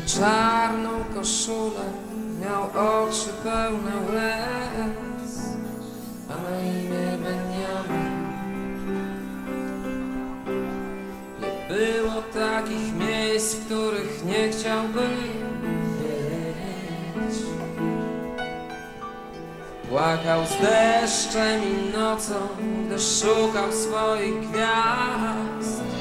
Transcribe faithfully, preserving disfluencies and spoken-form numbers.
czarną koszulę, miał oczy pełne łez, a na imię Benjamin. Nie było takich miejsc, w których nie chciałby być. Płakał z deszczem i nocą, gdy szukał swoich gwiazd.